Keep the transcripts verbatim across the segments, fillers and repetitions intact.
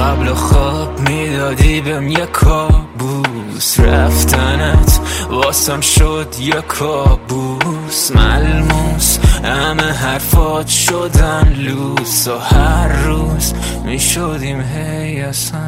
قبل خواب میدادی بهم یه کابوس، رفتنت واسم شد یه کابوس ملموس، همه حرفات شدن لوس و هر روز میشدیم هی اصلا.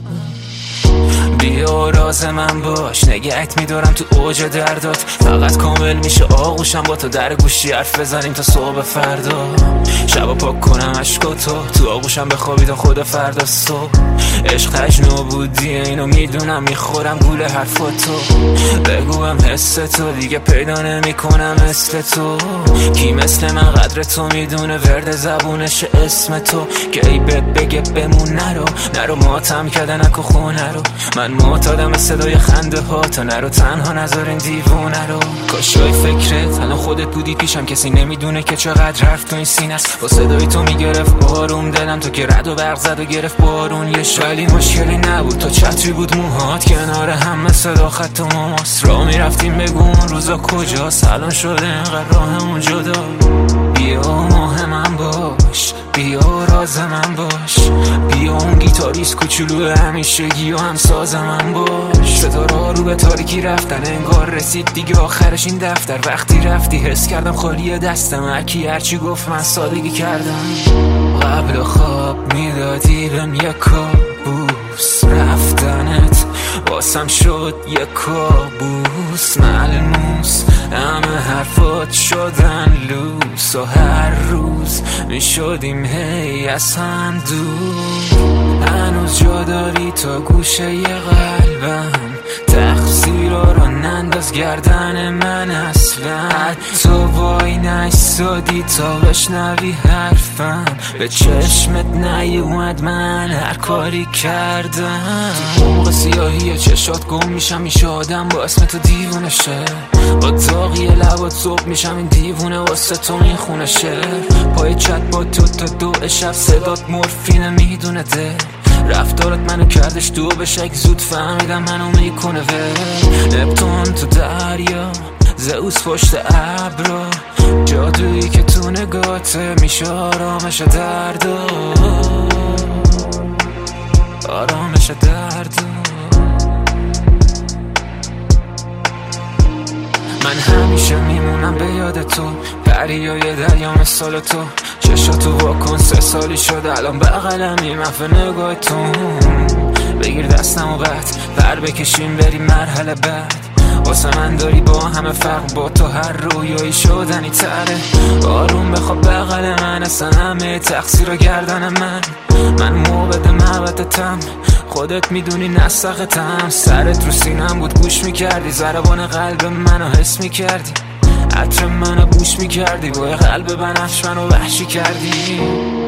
بیا راز من باش، نگهت میدارم تو اوج دردات، فقط کامل میشه آغوشم با تو در گوشی حرف بزنیم تا صبح فردا. شبا پاک کنم عشقاتو تو آغوشم بخوابی تا خود فردا صبح. عشق تجنو بودی اینو میدونم، میخورم گول حرفاتو، بگویم حس تو دیگه پیدا نمی کنم مثل تو. کی مثل من قدر تو میدونه، ورد زبونش اسم تو که ای بد بگه بمون نرو نرو، ماتم کرده نکو خونه رو، من معتادم صدای خنده ها، تا نرو تنها نذارین دیوونه رو. کاشای فکرت الان خودت بودی پیشم، کسی نمیدونه که چقدر رفت تو این سینه است. با صدای تو میگرفت بارون دلم، تو که رد و برق زد و گرفت بارون یه شالی. مشکلی نبود تا چتری بود موهات کنار هم مثل خط و ماست، را میرفتیم بگو اون روزا کجاست، الان شده اینقدر راهمون جدا. بیا ماه من باش، بیا راز من باش، بیا اون گیتاریست کوچولو همیشگی و همساز من باش. ستاره رو به تاریکی رفتن انگار رسید دیگه آخرش این دفتر، وقتی رفتی حس کردم خالی دستم، هرکی هرچی گفت من سادگی کردم. قبل خواب میدادی بهم یه کابوس، رفتنت واسم شد یه کابوس ملموس، همه حرفات شدن لوس و هر روز میشدیم هی از هم دور. هنوز جا داری تا گوشه ی قلبم، تقصیرها رو ننداز گردن من اصلا. تو وای نایستادی تا بشنوی حرفم، به چشمت نیومد من هر کاری کردم. تو عمق سیاهی چشات گم میشم، میشه آدم با اسم تو دیوونه شه، با داغی لبات صبح میشم این دیوونه واسه تو میخونه شه. پای چت با تو تا دو شب صدات مورفینه میدونه ده، رفتارت منو کردش دو به شک، زود فهمیدم منو میکنه ول. نپتون تو دریا، زئوس پشت ابرا، جادویی که تو نگاته میشه آرامش دردا، آرامش دردا. من همیشه میمونم به یاد تو، دریای دریا مثال تو، چشاتو واکن سه سالی شده الان بغلمی من به نگاهتون. بگیر دستم و بعد پر بکشیم بریم مرحله بعد، واسه من داری با همه فرق، با تو هر رویایی شدنی تره. آروم بخواب بغل من، اصلا همه تقصیر گردن من، من موبد محبتتم، خودت میدونی نسختم. سرت رو سینم بود گوش میکردی، ضربان قلب منو حس میکردی، عطر منو بوش میکردی، با قلب بنفش منو وحشی کردی.